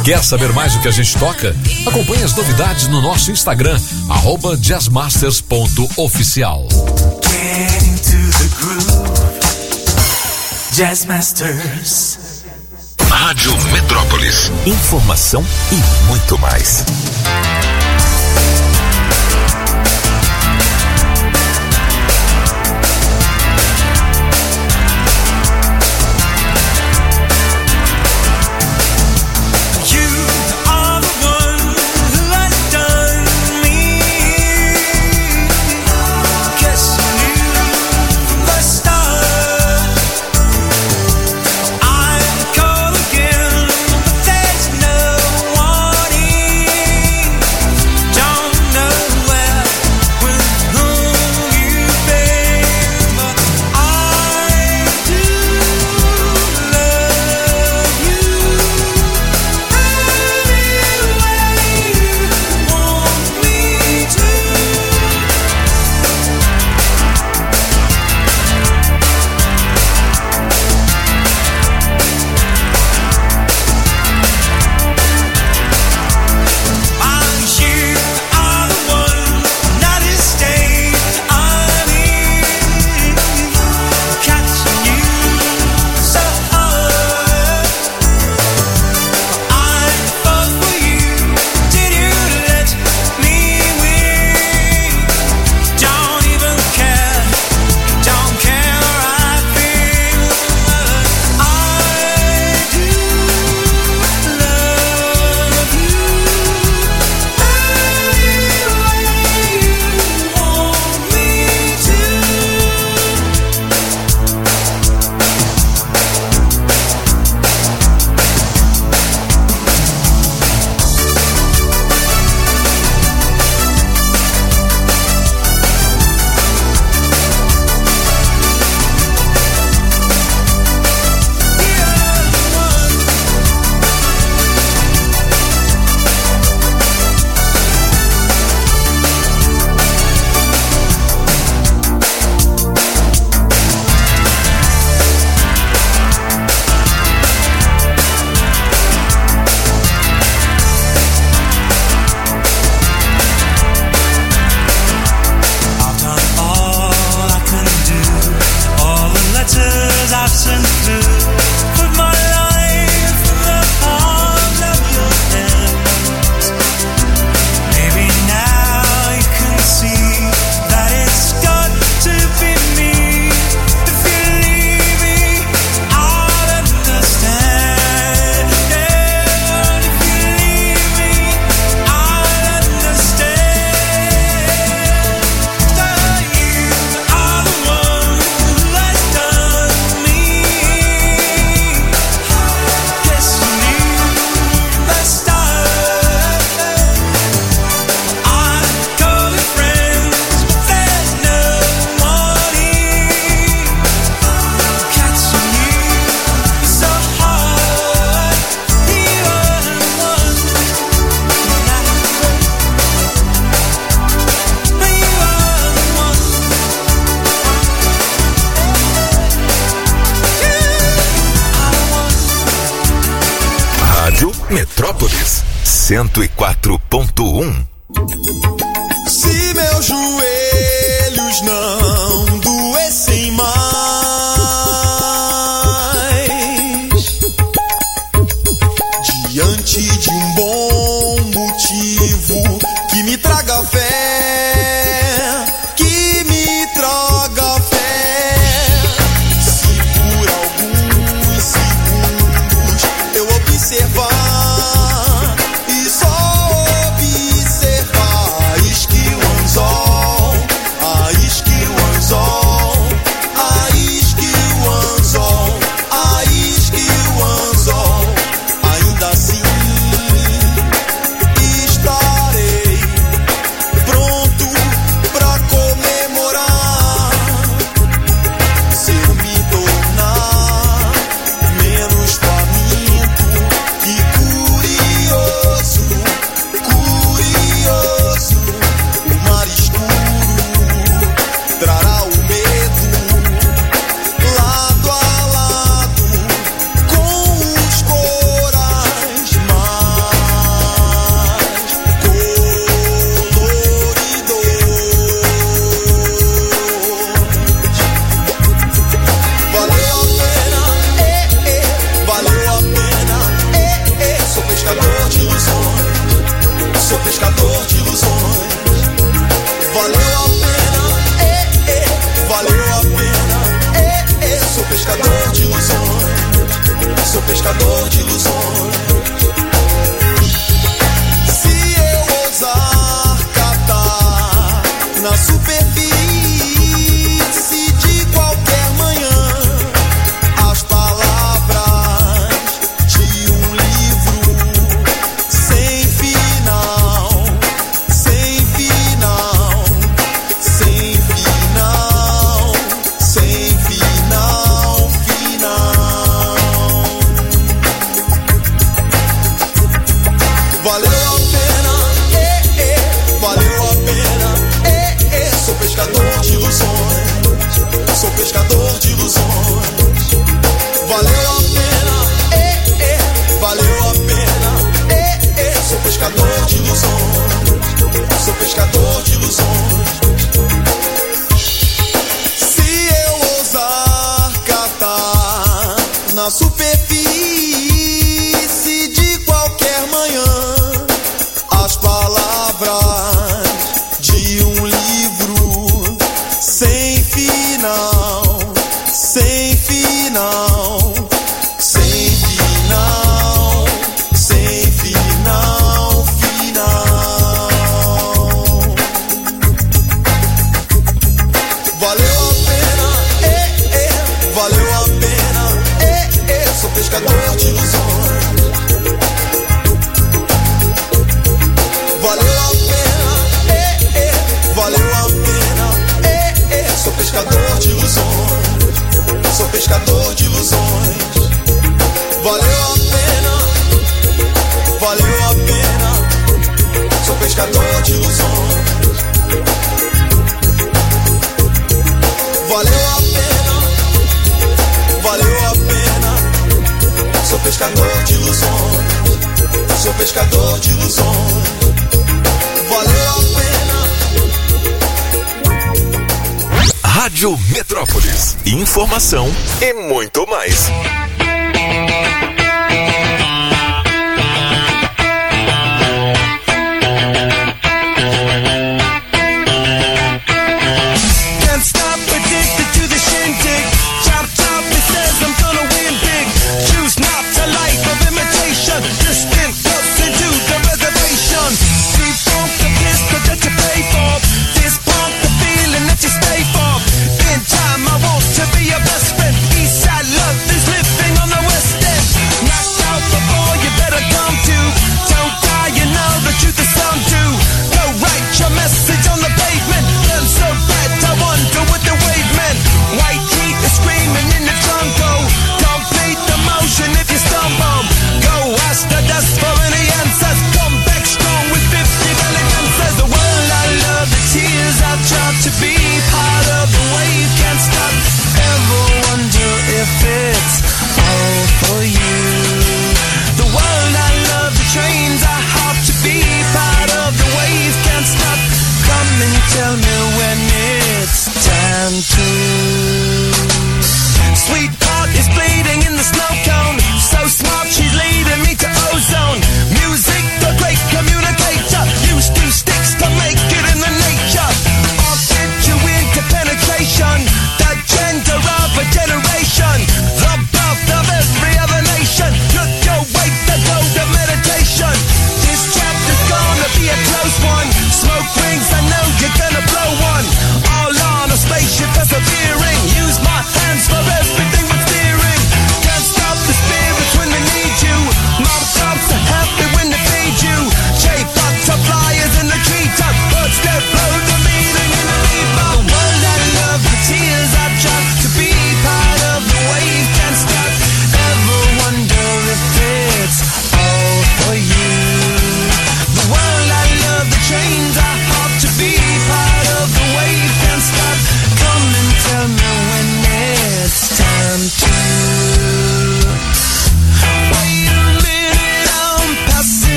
Quer saber mais do que a gente toca? Acompanhe as novidades no nosso Instagram, @jazzmasters.oficial. Get into the groove. Jazz Masters. Rádio Metrópolis. Informação e muito mais. Metrópolis 104.1. Se meus joelhos não doessem mais, diante de um bom motivo que me traga fé, que me traga fé. Se por alguns segundos eu observar e só observar, esquivo anzol valeu a pena, valeu a pena, sou pescador de ilusões, sou pescador de ilusões. Se eu ousar catar na superfície de qualquer manhã as palavras de um livro sem final, sem final, sem final, sem final, final. Valeu a pena, valeu a pena, sou pescador de ilusões, sou pescador de ilusões. Valeu a pena, valeu a pena, sou pescador de ilusões, sou pescador de ilusões. Se eu ousar catar na superfície de qualquer manhã as palavras de um livro sem final, sem final, sem final, sem final, final. Valeu a pena, valeu a pena, sou pescador de ilusões. Valeu a pena, valeu a pena, sou pescador de ilusões, sou pescador de ilusões. Valeu a pena, valeu a pena, sou pescador de ilusões. Valeu a pena, valeu a pena, sou pescador de ilusões, sou pescador de ilusões. Valeu a pena. Rádio Metrópolis. Informação e muito mais. Can't stop, addicted to the shindig. Chop, chop, it says I'm gonna win big. Choose not a life of imitation. Distant, close into the reservation. Free funk, the pistol that you pay for. This pump, the feeling that you stay for. In time, I want to be your best friend. Eastside love is living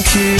thank you.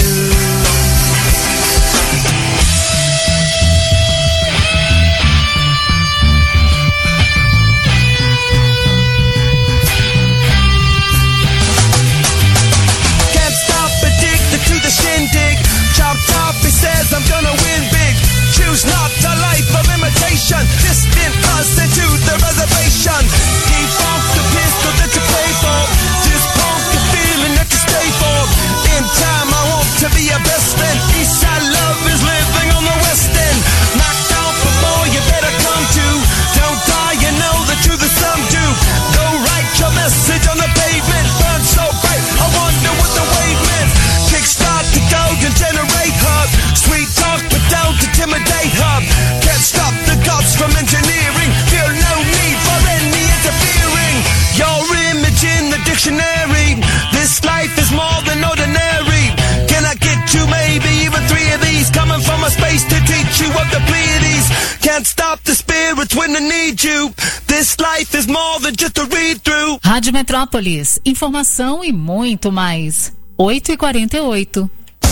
Chop top, he says I'm gonna win big. Choose not a life of imitation. Distant us into the reservation. Defunct the pistol that you play for. Dispunk the feeling that you stay for. In time I want to be your best friend. Eastside love is living on the west end. Knocked out before you better come to. Don't die, you know the truth is some do. Go write your message on the pavement. Burn so bright, I wonder what the wave meant. Kickstart the golden generate hub. Sweet talk but don't intimidate hub. Can't stop the gods from engineering. Feel no need for any interfering. Your image in the dictionary. This life is more than ordinary. Can I get you maybe even 3 of these? Coming from a space to teach you of the Pleiades. Can't stop the spirits when they need you. This life is more than just a read through. Rádio Metrópolis, informação e muito mais. 8h48.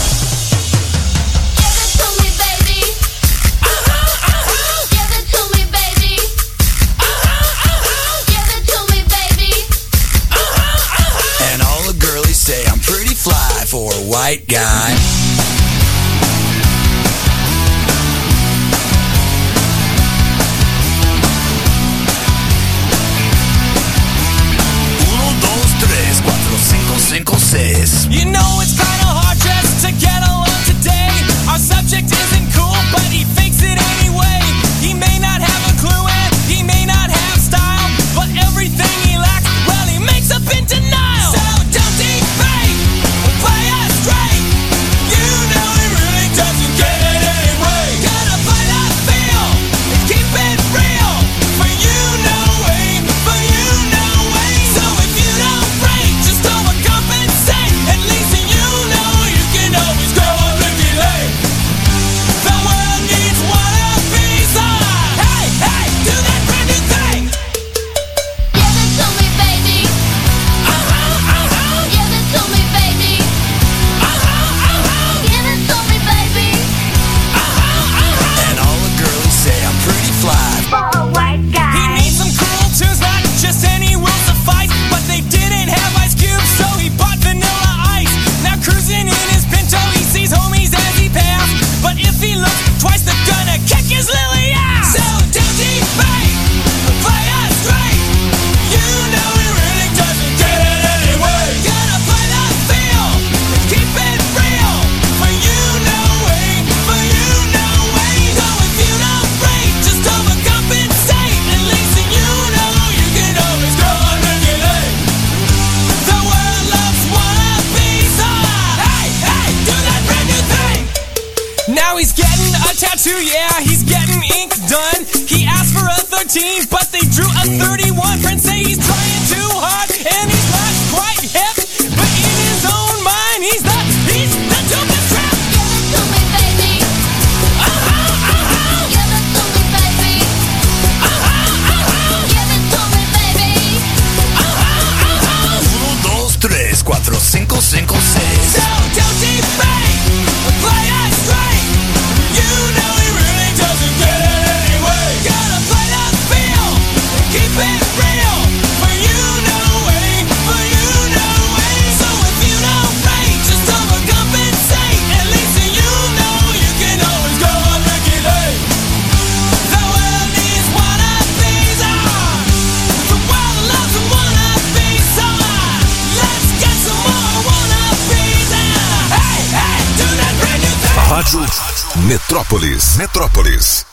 And all the girlies say I'm pretty fly for a white guy. You know it's kinda hard just to get along today. Our subject isn't cool, but he fakes it anyway. He may not have a clue and he may not have style, but everything he lacks, well, he makes up in denial. So don't defame or play us straight. You know he really doesn't get it anyway. Gotta play that feel and keep it real. For you know way, for you know way. So if you don't break, just overcompensate. At least you know you can always go on Ricky Lake. The world needs one of these. Hey, hey, do that brand new thing. Give it to me, baby. Give it to me, baby. Give it to me, baby. And all the girlies say I'm pretty fly For a white guy. He needs some cool tunes, not just any will suffice. But they didn't have Ice Cube, so he bought Vanilla Ice. Now cruising in his Pinto, he sees homies as he passed. But if he looks twice, they're gonna kick his lily ass. So don't defame, play us straight. You know he really doesn't get it anyway. Gotta play that feel and keep it real. For you know way, for you know way. So if you don't break, just overcompensate. At least you know you can always go on regulate. The world loves wannabes. Hey, hey, do that brand new thing. Now he's getting a tattoo, yeah, he's getting ink done. He asked for a 13, but they drew a 31. Friends say he's trying too hard, and he's not quite hip. But in his own mind, he's the dopest rap. Give it to me, baby. Give it to me, baby. Give it to me, baby. 1, 2, 3, 4, 5, 5, 6. So don't defame, play us straight. You know he really doesn't get it anyway. Gotta play that feel and keep it real. For you know way, for you know way. So if you don't break, just overcompensate. At least you know you can always go on Ricky Lake. The world needs one of these. The world loves one of these. Let's get some more one of these. Hey, hey, do that brand new thing. Rádio Metrópolis. Metrópolis.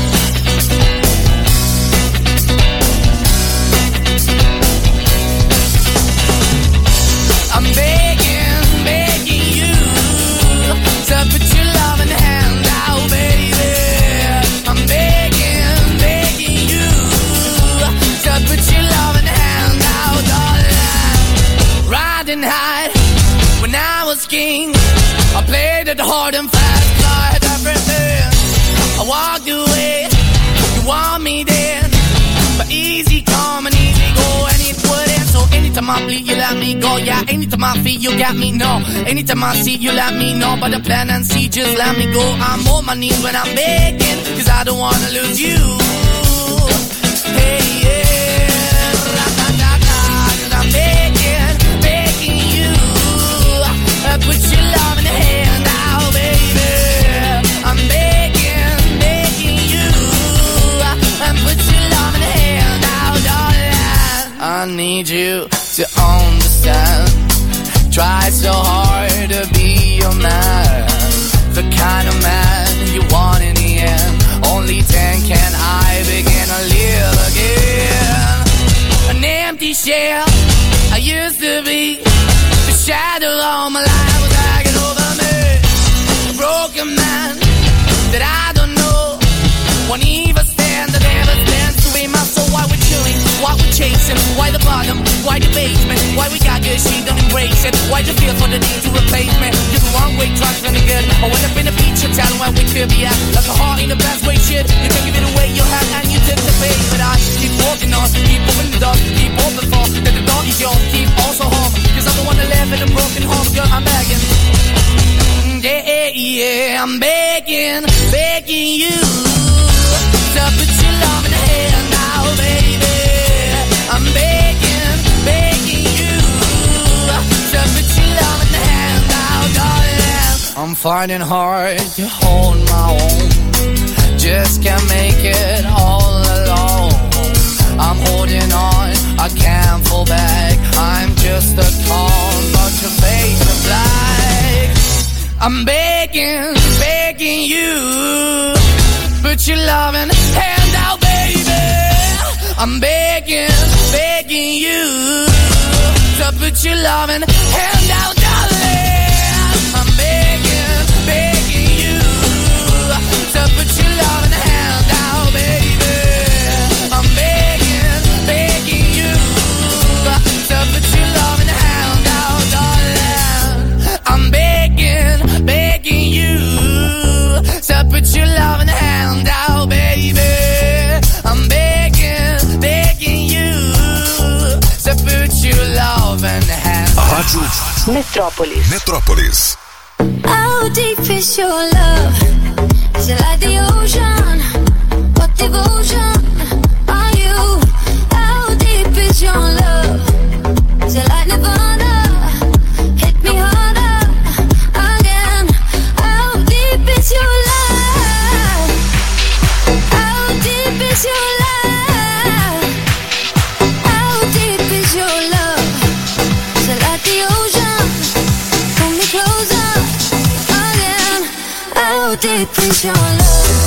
I'm begging you to put your loving hand out, baby. I'm begging you to put your loving hand out, darling. Riding high when I was king, I played it hard and fast, I had everything. I walked away, you want me then, but easy come and easy go, and it wouldn't, so anything Anytime I bleed, you let me go. Yeah, anytime I feel, you got me, no. Anytime I see, you let me know. But the plan and see, just let me go. I'm on my knees when I'm begging, cause I don't wanna lose you. Hey, yeah, ra-da-da-da, cause I'm begging, begging you. Put your love in the hand now, baby. I'm begging, begging you. Put your love in the hand now, darling. I need you to understand. Try so hard to be your man, the kind of man you want in the end. Only then can I begin to live again. An empty shell I used to be. The shadow all my life was hanging over me. A broken man that I don't know. Won't even stand, I never stand to be my soul. Why we're chilling, why we're chasing, why the bottom, why the basement, why we got good, she don't embrace it. Why the feel for the need to replace me? You're the wrong way, trying to good. I went up in the feature town where we could be at. Like a heart in the best way, shit. You can give it away, you have, and you take the bait. But I keep walking on, keep opening the door, keep open for that the door is yours, keep also home. Cause I'm the one that live in a broken home, girl, I'm begging. Yeah, yeah, I'm begging, begging you to put your love in the hand now, baby. I'm begging, begging you to put your love in the hand now, darling. I'm finding hard to hold my own, just can't make it all alone. I'm holding on, I can't fall back. I'm just a call, but your face is black. I'm begging, begging you, put your loving hand out, baby. I'm begging, begging you to put your loving hand out, darling. I'm begging, begging you to put your loving hand out, baby. I'm begging, begging you to put your loving hand out, darling. I'm begging, begging you to put your loving hand out, baby. I'm begging, begging you to put your loving hand out. Rádio Metrópolis. Metrópolis. How deep is your love? Is it like the ocean? What devotion are you? How deep is your love? Is it like Nirvana? Hit me harder again. How deep is your love? How deep is your love? How deep is your love? Is it like the ocean? Pull me closer again. How deep is your love?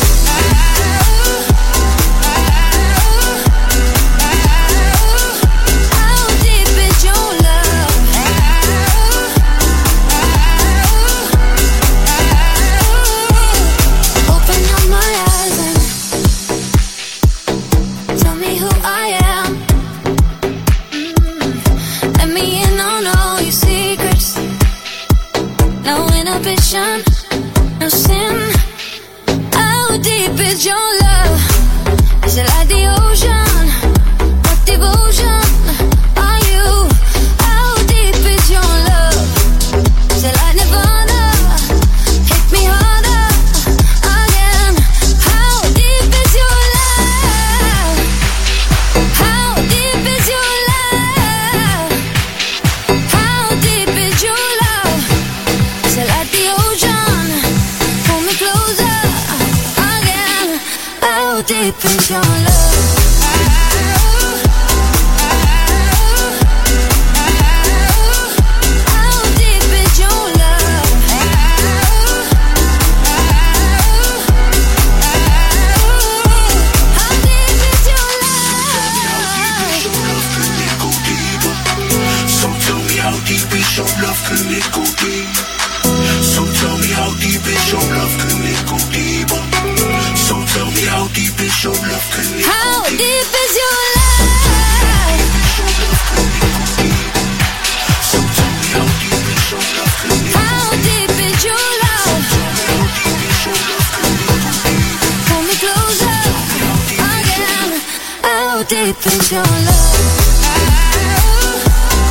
No sin. How deep is your love? Is it like the ocean? What devotion are you? How deep is your love? Is it like Nirvana? Hit me harder again. How deep is your love? How deep is your love? How deep is your love? Is it like the ocean? Pull me closer again. How deep is your love? How deep is your love? So tell me how deep is your love? How deep is your love? Pull me closer again. How deep is your love?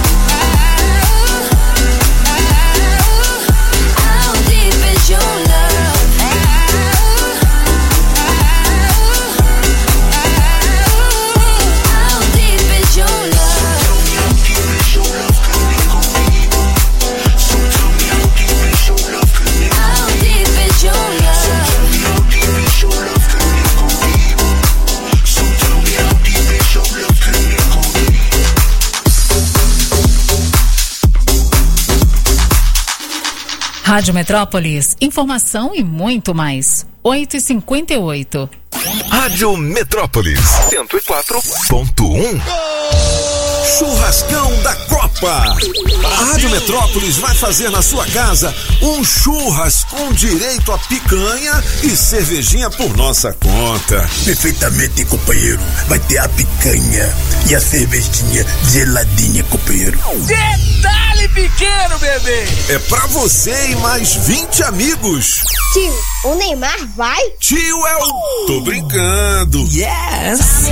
Rádio Metrópolis, informação e muito mais. 8h58. Rádio Metrópolis 104.1. Churrascão da Copa. A Rádio Metrópolis vai fazer na sua casa um churras com direito a picanha e cervejinha por nossa conta. Perfeitamente, companheiro. Vai ter a picanha e a cervejinha geladinha, companheiro. Detalhe pequeno, bebê. É pra você e mais 20 amigos. Tio, o Neymar vai? Tio é o... Tô brincando. Yes.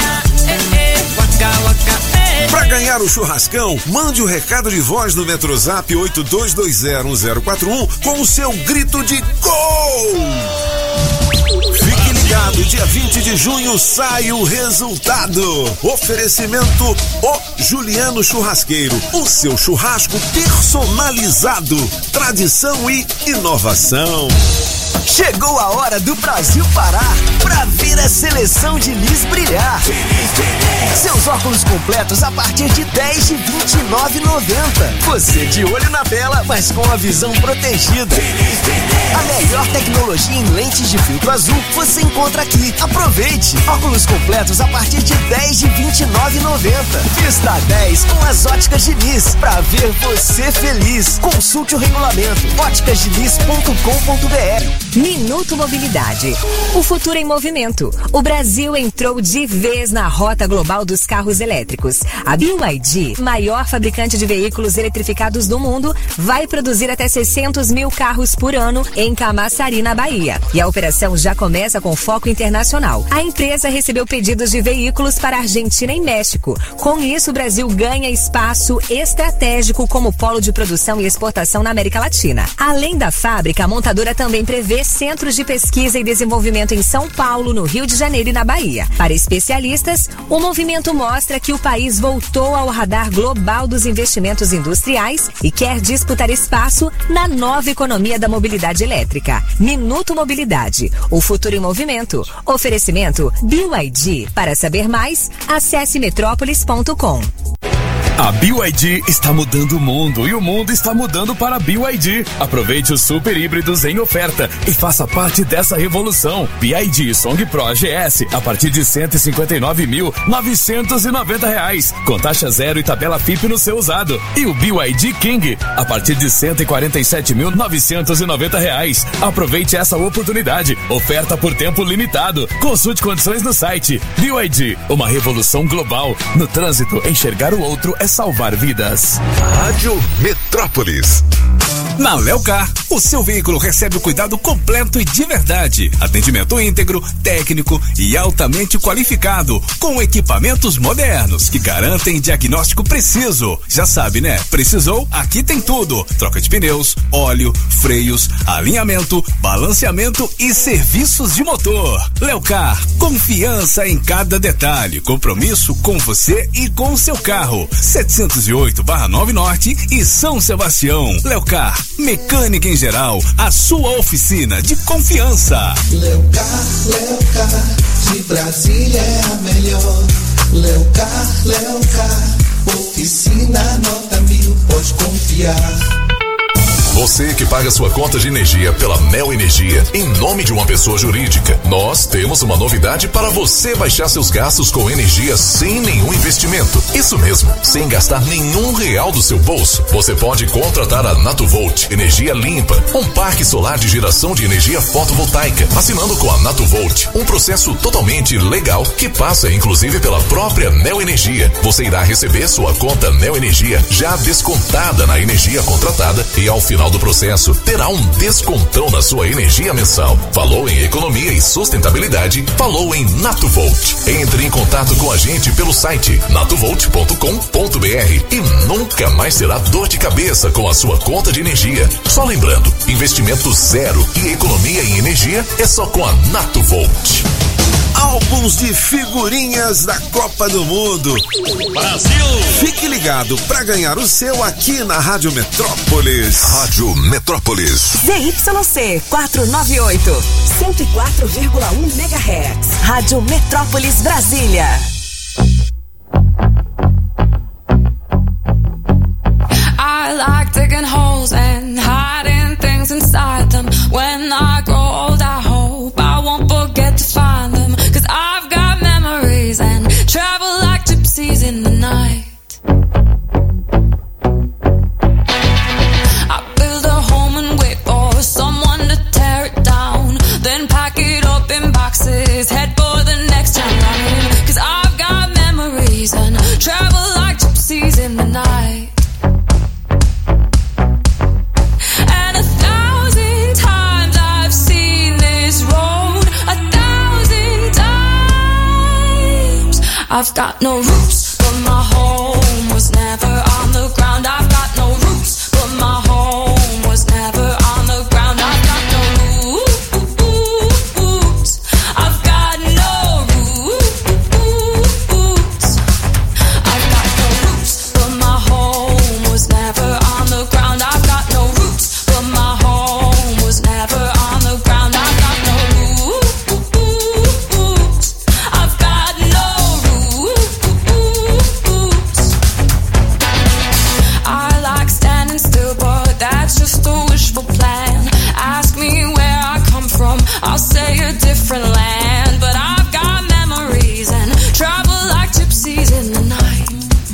Pra ganhar o churrascão, mande o recado de voz no Metrozap 82201041 com o seu grito de gol! Fique ligado, dia 20 de junho sai o resultado. Oferecimento O Juliano Churrasqueiro, o seu churrasco personalizado, tradição e inovação. Chegou a hora do Brasil parar pra ver a seleção de Lis brilhar. Seus óculos completos a partir de R$10 e R$29,90. Você de olho na tela, mas com a visão protegida. A melhor tecnologia em lentes de filtro azul você encontra aqui. Aproveite! Óculos completos a partir de R$10 e R$29,90. Está 10 com as óticas de Lis pra ver você feliz. Consulte o regulamento óticasdelis.com.br. Minuto Mobilidade. O futuro em movimento. O Brasil entrou de vez na rota global dos carros elétricos. A BYD, maior fabricante de veículos eletrificados do mundo, vai produzir até 600 mil carros por ano em Camaçari, na Bahia. E a operação já começa com foco internacional. A empresa recebeu pedidos de veículos para Argentina e México. Com isso, o Brasil ganha espaço estratégico como polo de produção e exportação na América Latina. Além da fábrica, a montadora também prevê centros de pesquisa e desenvolvimento em São Paulo, no Rio de Janeiro e na Bahia. Para especialistas, o movimento mostra que o país voltou ao radar global dos investimentos industriais e quer disputar espaço na nova economia da mobilidade elétrica. Minuto Mobilidade, o futuro em movimento. Oferecimento BYD. Para saber mais, acesse metrópolis.com. A BYD está mudando o mundo e o mundo está mudando para a BYD. Aproveite os super híbridos em oferta e faça parte dessa revolução. BYD Song Pro GS a partir de R$159.990, com taxa zero e tabela FIP no seu usado. E o BYD King a partir de R$147.990. Aproveite essa oportunidade. Oferta por tempo limitado. Consulte condições no site. BYD, uma revolução global. No trânsito, enxergar o outro é salvar vidas. Rádio Metrópolis. Na Leucar, o seu veículo recebe o cuidado completo e de verdade. Atendimento íntegro, técnico e altamente qualificado, com equipamentos modernos que garantem diagnóstico preciso. Já sabe, né? Precisou? Aqui tem tudo. Troca de pneus, óleo, freios, alinhamento, balanceamento e serviços de motor. Leucar, confiança em cada detalhe. Compromisso com você e com o seu carro. 708/9 Norte e São Sebastião. Leucar, mecânica em geral, a sua oficina de confiança. Leucar, de Brasília é a melhor. Leucar, oficina nota 1000, pode confiar. Você que paga sua conta de energia pela Neo Energia em nome de uma pessoa jurídica, nós temos uma novidade para você baixar seus gastos com energia sem nenhum investimento. Isso mesmo, sem gastar nenhum real do seu bolso. Você pode contratar a Natuvolt Energia Limpa, um parque solar de geração de energia fotovoltaica, assinando com a Natuvolt, um processo totalmente legal que passa inclusive pela própria Neo Energia. Você irá receber sua conta Neo Energia já descontada na energia contratada e ao final do processo terá um descontão na sua energia mensal. Falou em economia e sustentabilidade? Falou em Natuvolt. Entre em contato com a gente pelo site natuvolt.com.br e nunca mais terá dor de cabeça com a sua conta de energia. Só lembrando, investimento zero e economia em energia é só com a Natuvolt. Álbuns de figurinhas da Copa do Mundo. Brasil! Fique ligado para ganhar o seu aqui na Rádio Metrópolis. Rádio Metrópolis. ZYC 498, 104,1 MHz. Rádio Metrópolis Brasília. I like digging holes and hiding things I've got no roots, but my home was never on the ground. I've got no roots, but my home was never on the ground. I've got no roots. I've got no roots. I've got no roots, but my home was never on the ground. I've got no roots, but my home was never on the ground. I've got no roots. I've got no roots. I like standing still, but that's just a wishful plan. Ask me where I come from, I'll say a different land. But I've got memories and travel like gypsies in the night.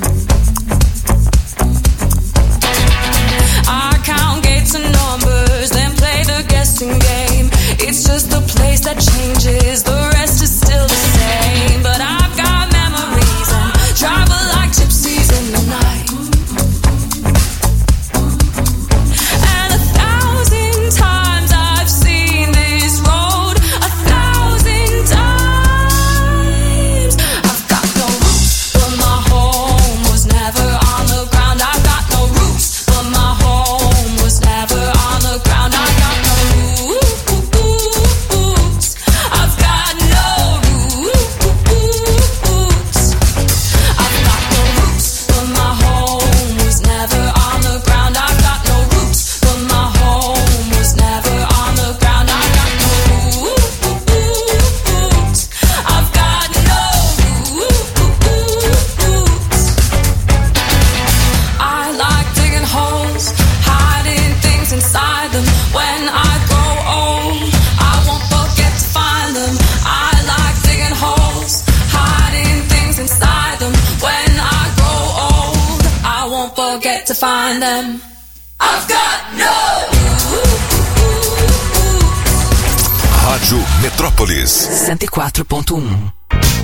I count gates and numbers, then play the guessing game. It's just a place that changes, the rest is still the same. But I've got memories and travel like gypsies in the night. And 1,000 times I've seen this road, 1,000 times. I've got no roots, but my home was never on the ground. I've got no roots, but my home was never on the ground. I've got no roots. I've got no roots. I've got no roots, but my home was never on the ground. I've got no roots, but my home was never on the ground. I've got no roots. I've got no roots. I like digging holes, hiding things inside them. When I grow old, I won't forget to find them. I like digging holes, hiding things inside them. When I grow old, I won't forget to find them. I've got no Rádio Metrópolis. 104.1.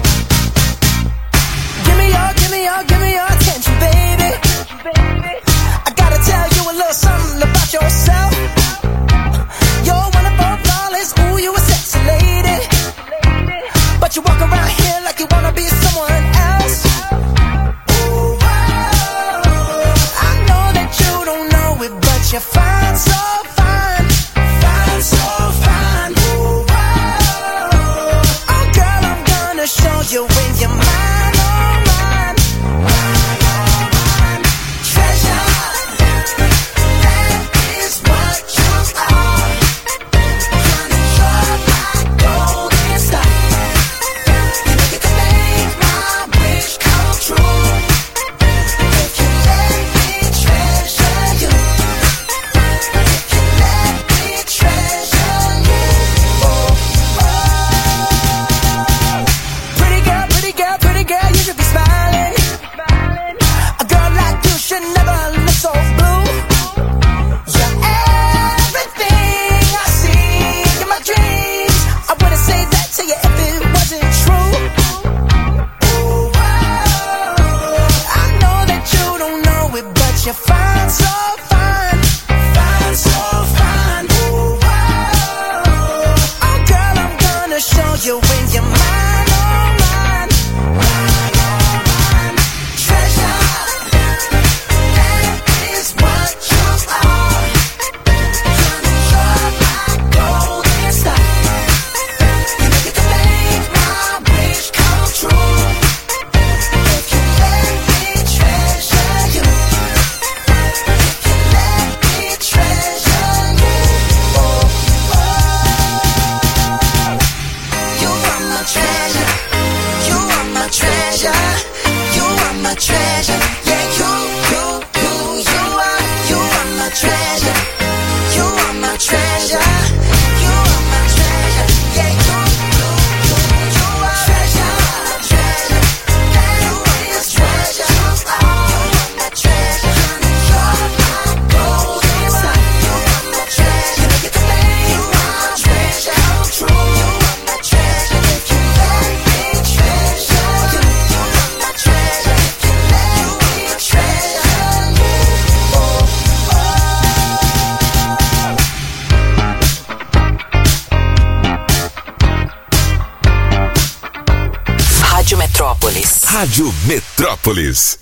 Give me your attention, baby. I gotta tell you a little something about yourself. You're wonderful, flawless, ooh, you a sexy lady. But you walk around here like you wanna be someone else. Ooh, I know that you don't know it, but you're fine, so fine. Fine, so fine. Ooh, oh girl, I'm gonna show you when you're mine, oh mine. Treasure, that is what you are. Honey, you're my golden star. You know you can make my wish come true. If you let me treasure you. If you let me treasure you. Oh, pretty girl, you should be smiling. A girl like you should never look so blue. You're everything I see in my dreams. I wouldn't say that to you if it wasn't true. Ooh, I know that you don't know it, but you're fine, so fine. Fine, so fine. Ooh, oh girl, I'm gonna show you when you're mine, oh mine. Treasure, that is what you are. Honey, you're my golden star. You know you can make my wish come true. If you let me treasure you. If you let me treasure you. Oh, you are my treasure. You are my treasure. You are my treasure. Yeah, you are my treasure. You are my treasure. You are my treasure. Yeah, you are treasure. That is treasure. You are my treasure. Honey, you're my golden star. You are my treasure. You can make my treasure come true. You are my treasure. If you let me treasure you. You are my treasure. If you let me Rádio Metrópolis.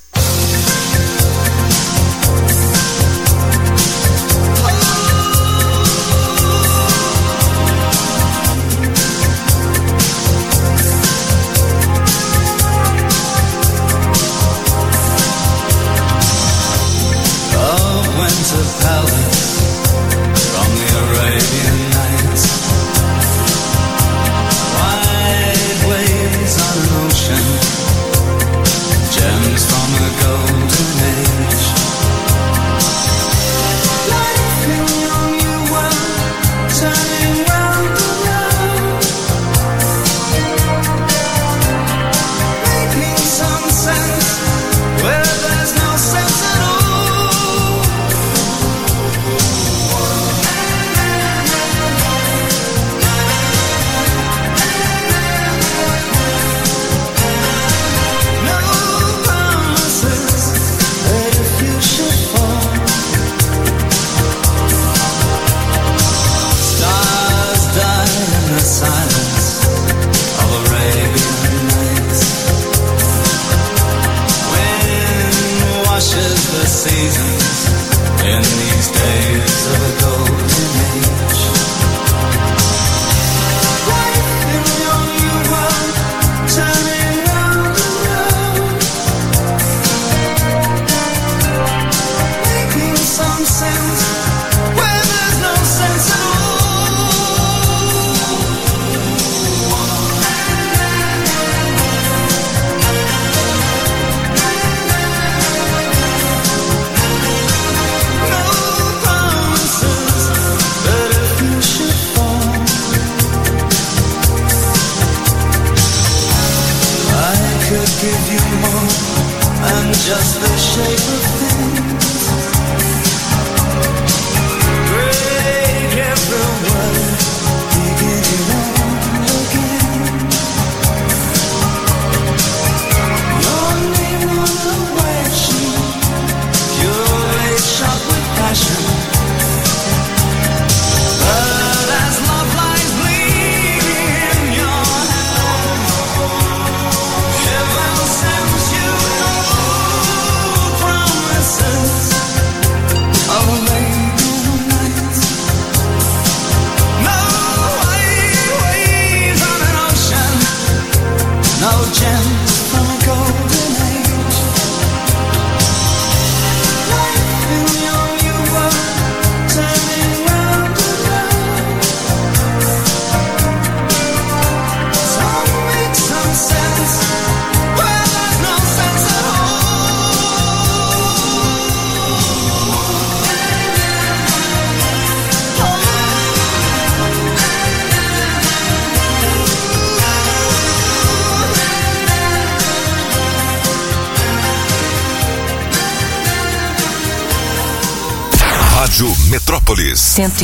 Rádio Metrópolis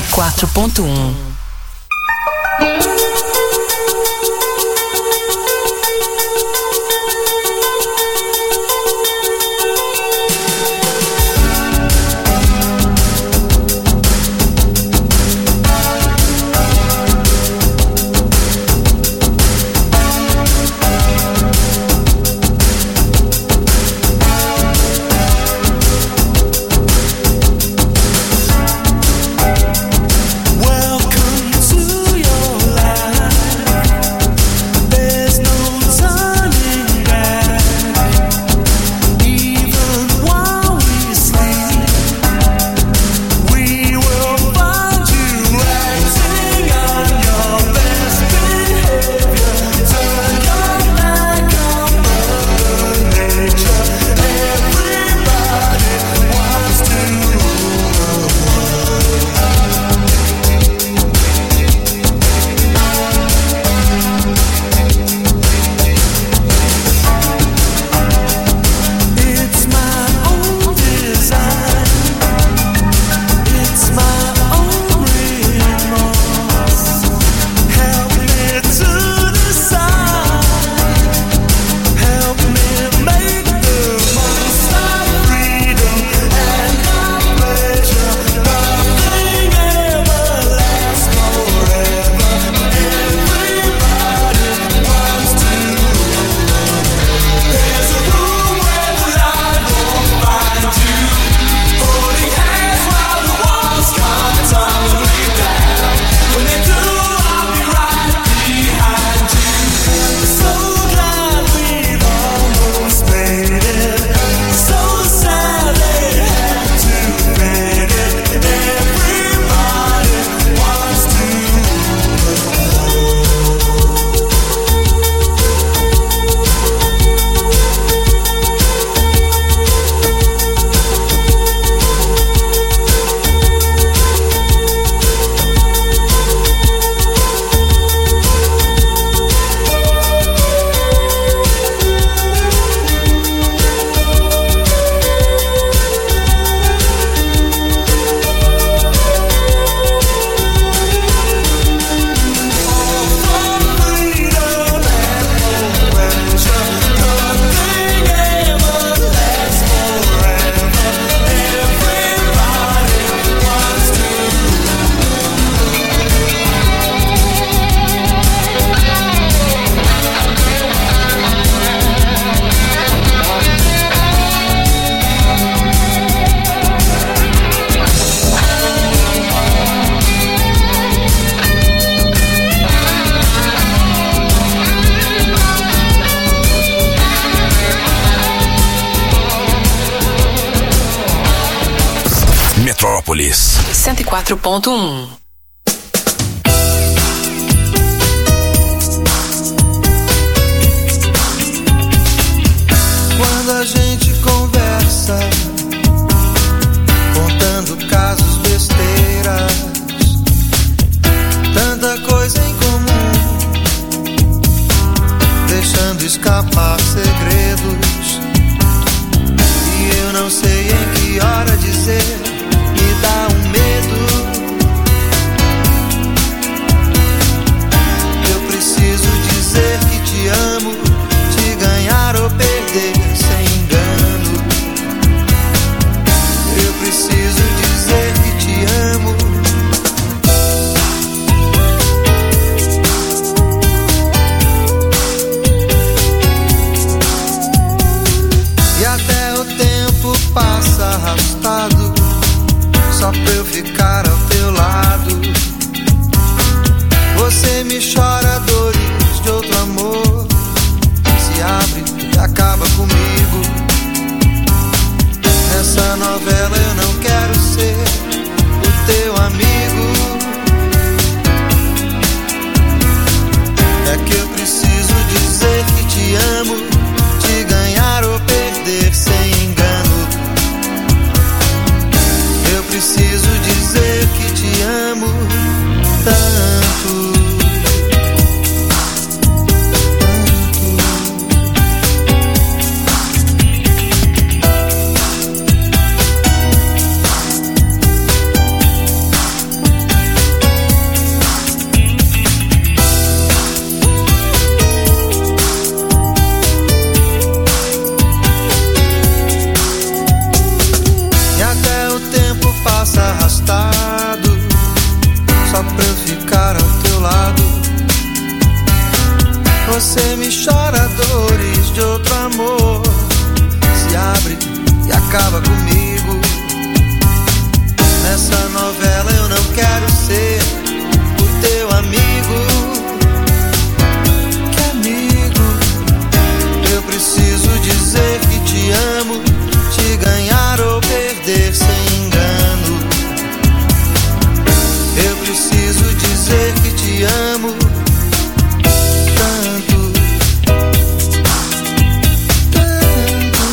104.1. Welcome to your life. Metrópolis 104.1. Quando a gente conversa, contando casos, besteiras, tanta coisa em comum, deixando escapar segredos, e eu não sei em que hora dizer, me dá um medo. Eu preciso dizer que te amo, te ganhar ou perder sem engano. Eu preciso dizer que te amo. E até o tempo passa arrastado, só pra eu ficar ao teu lado. Você me chora dores de outro amor, se abre e acaba comigo. Nessa novela eu não quero ser o teu amigo. É que eu preciso dizer que te amo, te ganhar ou perder sem engano. Eu preciso dizer que te amo tanto. Arrastado, só pra eu ficar ao teu lado. Você me chora dores de outro amor, se abre e acaba comigo. Nessa novela eu não quero ser o teu amigo. Que amigo? Eu preciso dizer que te amo, te ganhar ou perder sem engano. Eu preciso dizer que te amo tanto, tanto.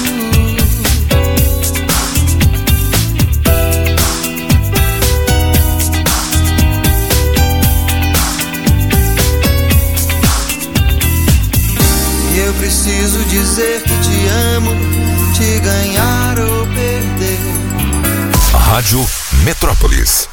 E eu preciso dizer que te amo, te ganhar ou perder. Rádio Metrópolis.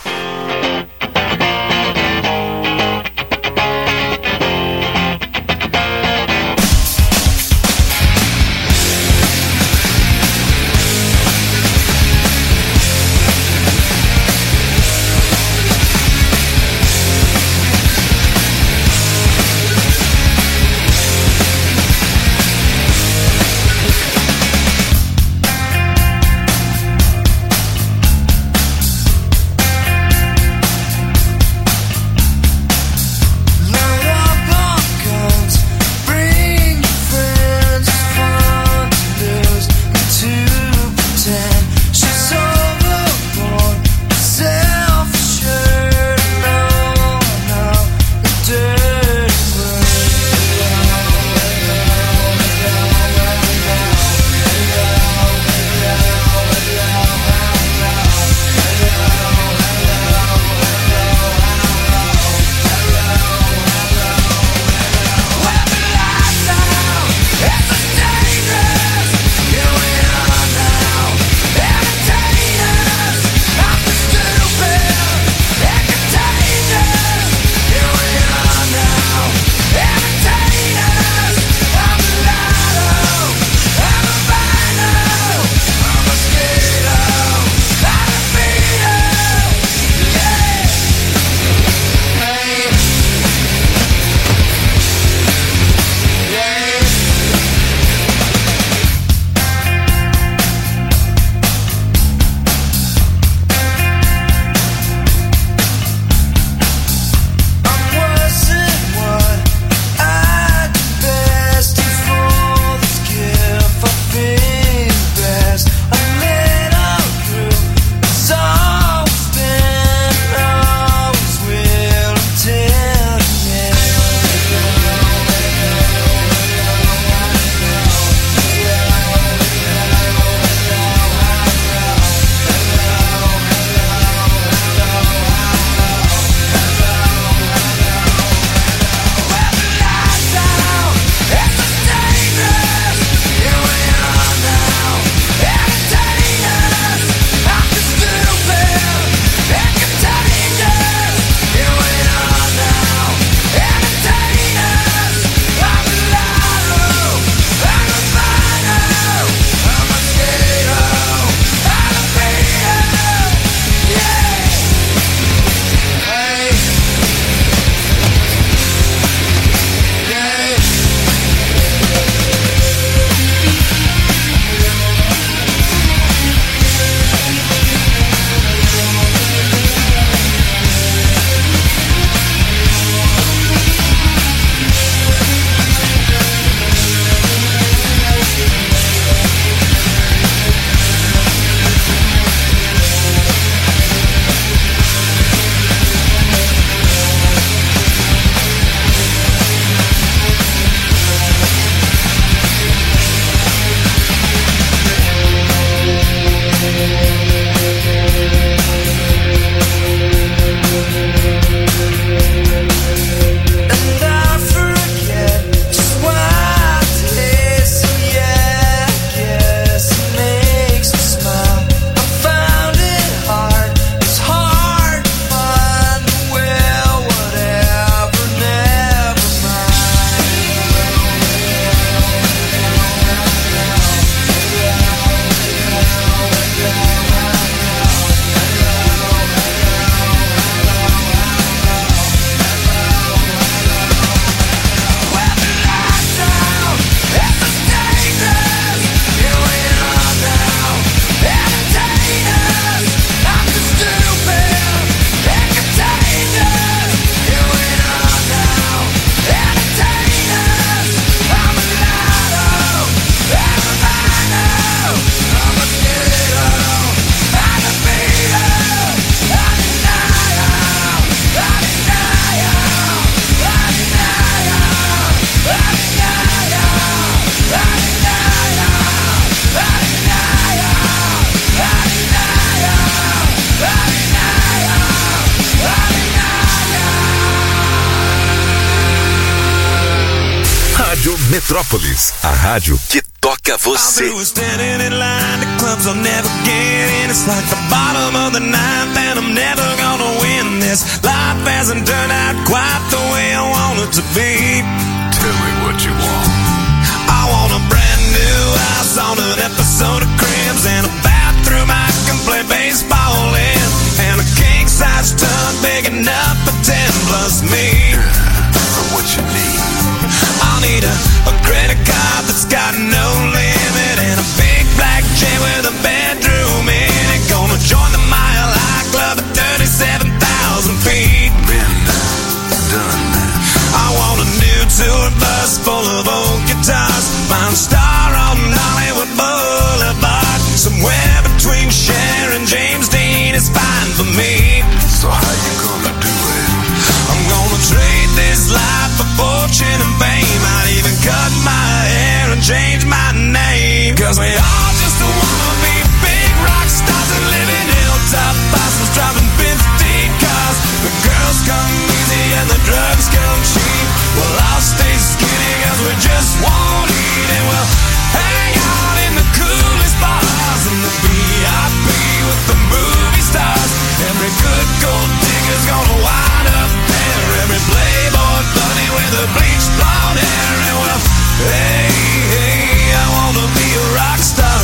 Rádio Metrópolis, a rádio que toca você. Clubs I'll never get in. It's like the bottom of the ninth, and I'm never gonna win this. Life hasn't turned out quite the way I want it to be. Tell me what you want. I want a brand new house on an episode of Cribs, and a bathroom I can play baseball in, and a king size tub big enough for 10 plus me. For what you need, I'll need a credit card that's got no limit, and a big black jet with a bedroom in it. Gonna join the Mile High Club at 37,000 feet. Been done. I want a new tour bus full of old guitars. Find a star on Hollywood Boulevard. Somewhere between Cher and James Dean is fine for me. So how you gonna do it? I'm gonna trade this life for fortune and fame. I'd even cut my hair and change my name. Cause we all just wanna be big rock stars and live in hilltop houses, driving 15 cars. The girls come easy and the drugs come cheap. Well, I'll stay skinny cause we just won't eat, and we'll hang out in the coolest bars in the VIP with the movie stars. Every good gold digger's gonna wind up there. Every playboy bunny with the bleached blonde hair. And well, hey, hey, I wanna be a rock star.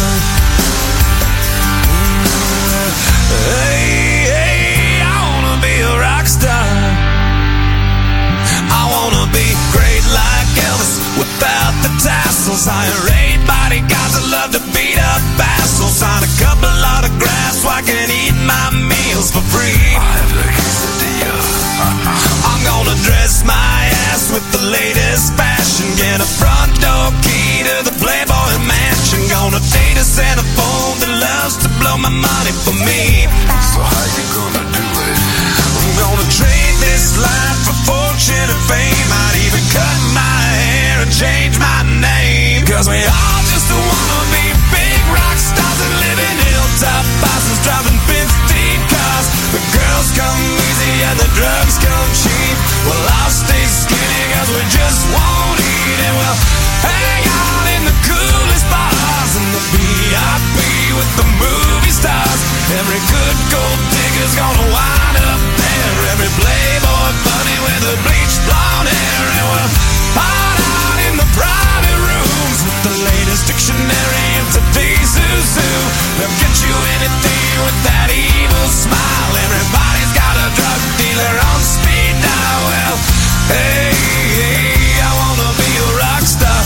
Hey, hey, I wanna be a rock star. I wanna be great like Elvis without the tassels. Hire 8 bodyguards that love to beat up assholes. Sign a couple autographs so I can eat my meals for free. I'm gonna dress my ass with the latest fashion. Get a front door key to the Playboy Mansion. Gonna date a centerfold that loves to blow my money for me. So how you gonna do it? I'm gonna trade this life for fortune and fame. I'd even cut my hair and change my name. Cause we all just wanna be big rock stars and live in hilltop houses, driving 15 cars. The girls come easy and the drugs come cheap. Well, I'll stay skinny cause we just won't eat, and we'll hang out in the coolest bars in the VIP with the movie stars. Every good gold digger's gonna wind up there. Every playboy bunny with a bleached blonde hair. And we'll hide out in the private rooms with the latest dictionary of today's zoo. They'll get you anything with that evil smile. Everybody's got a drug dealer on speed dial. Well, hey, hey, I wanna be a rock star.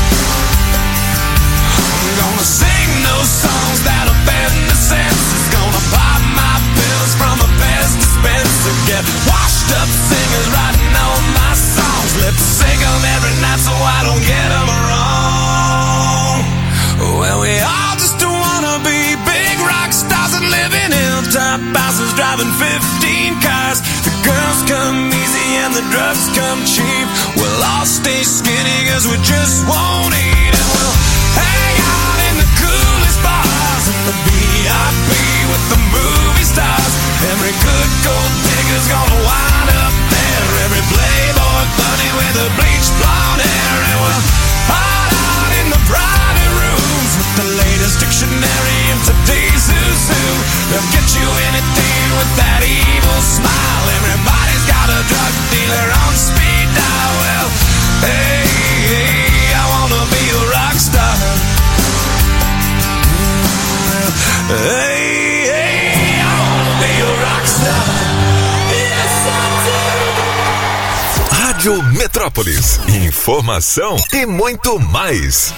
I'm gonna sing those songs that offend the senses. Gonna pop my pills from a Pez dispenser. Get washed up singers writing all my songs. Lip sync them every night so I don't get them wrong. Well, we all just wanna be big rock stars and live in hilltop houses, driving 15 cars. The girls come easy and the drugs come cheap. We'll all stay skinny cause we just won't eat, and we'll hang out in the coolest bars in the VIP with the movie stars. Every good gold digger's gonna wind up there. Every playboy bunny with a bleached blonde hair. And we'll hide out in the private rooms with the latest dictionary of today's zoo. They'll get you anything with that evil smile. Everybody's got a drug dealer on speed dial. Well, hey, hey, I wanna be a rock star. Hey, hey, I wanna be a rock star. Yes, I do. Rádio Metrópolis. Informação e muito mais.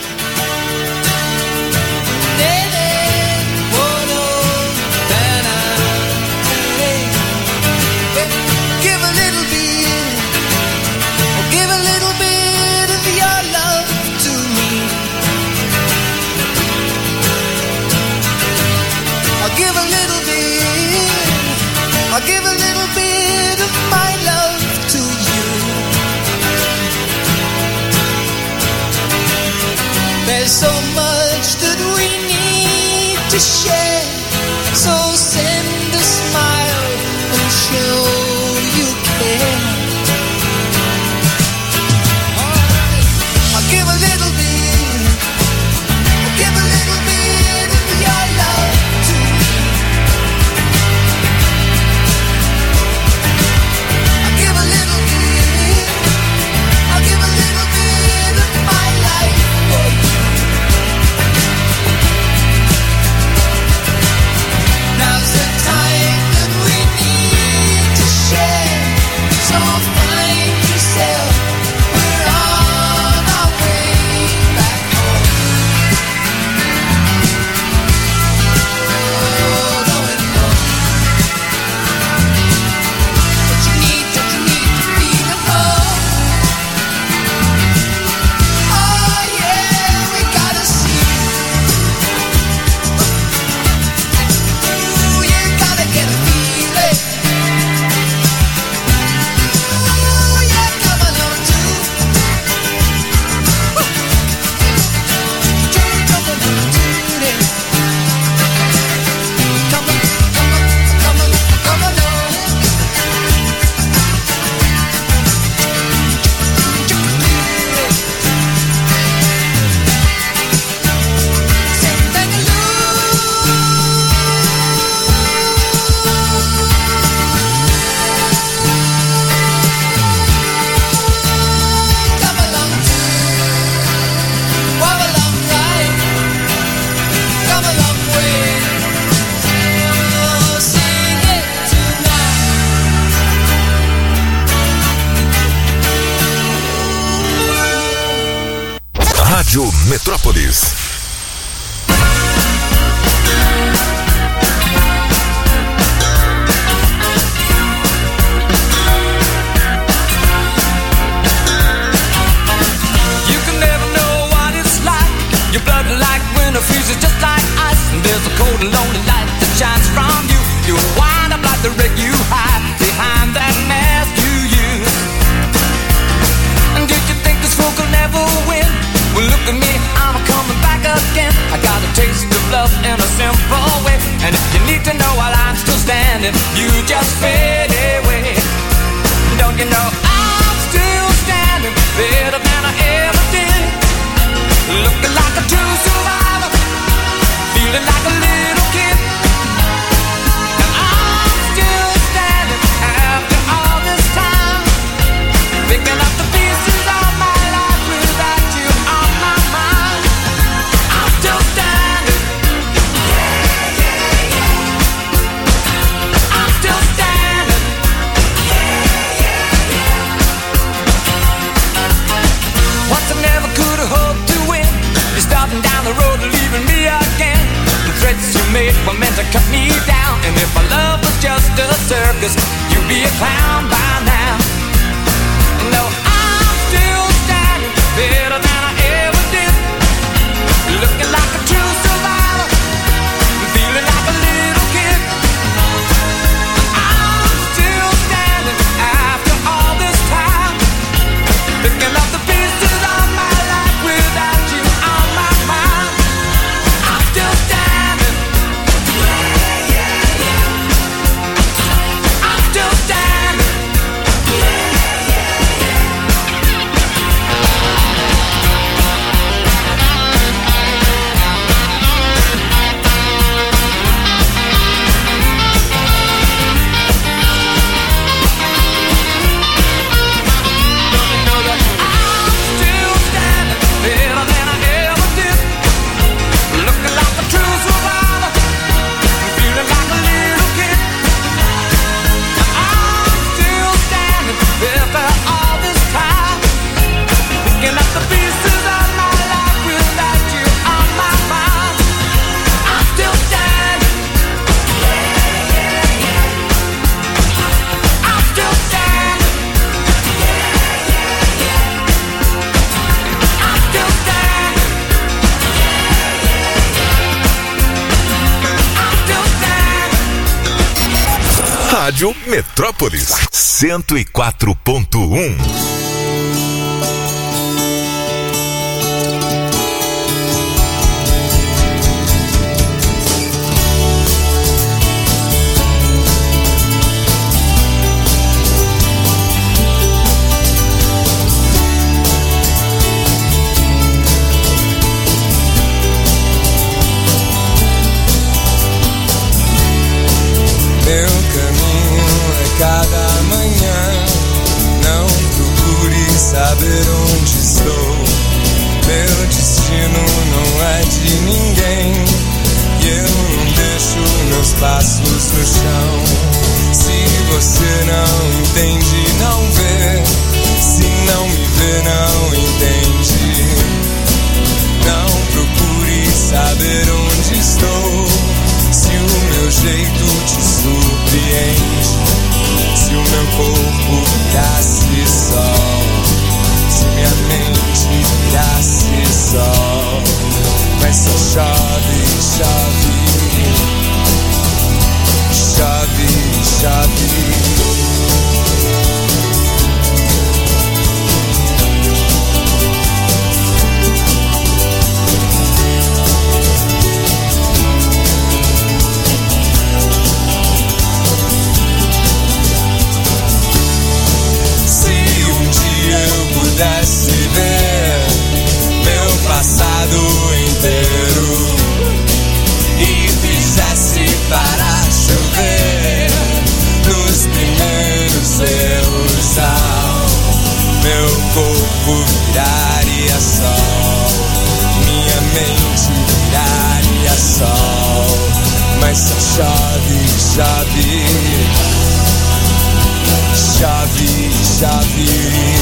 I'll give a little bit of my love to you. There's so much that we need to share, so send a smile and show you care. Rádio Metrópolis. Freezes just like ice, and there's a cold and lonely light that shines from you. You wind up like the wreck you hide behind that mask you use. And did you think this fool could never win? Well, look at me, I'm coming back again. I got a taste of love in a simple way. And if you need to know while I'm still standing, you just fade away. Don't you know I'm still standing better than I ever did? Looking like a true survivor, feeling like a little kid. And I'm still standing after all this time, picking up the pieces of my life without you on my mind. I'm still standing. Yeah, yeah, yeah. I'm still standing. Yeah, yeah, yeah. Once I never could have hoped to win. You're starting down the road, leaving me again. The threats you made were meant to cut me down. And if our love was just a circus, you'd be a clown by now. No, I'm still standing better than I ever did. Looking like a true survivor, feeling like a little kid. I'm still standing after all this time, picking up the pieces of my life without you on my mind. I'm still standing. Yeah, yeah, yeah. I'm still standing. Yeah, yeah, yeah. Still standing better than I ever did. Looking like a true survivor, feeling like a little kid. I'm still standing after all this time, picking up the pieces of my life without you on my mind. I'm still standing. Yeah, yeah, yeah. I'm still standing. Yeah, yeah, yeah. I'm still standing. Rádio Metrópolis 104.1. Meu caminho é cada manhã. Não procure saber onde estou. Meu destino não é de ninguém. E eu não deixo meus passos no chão. Se você não entende, não meu corpo viraria sol, minha mente viraria sol, mas só chove, chove, chove, chove.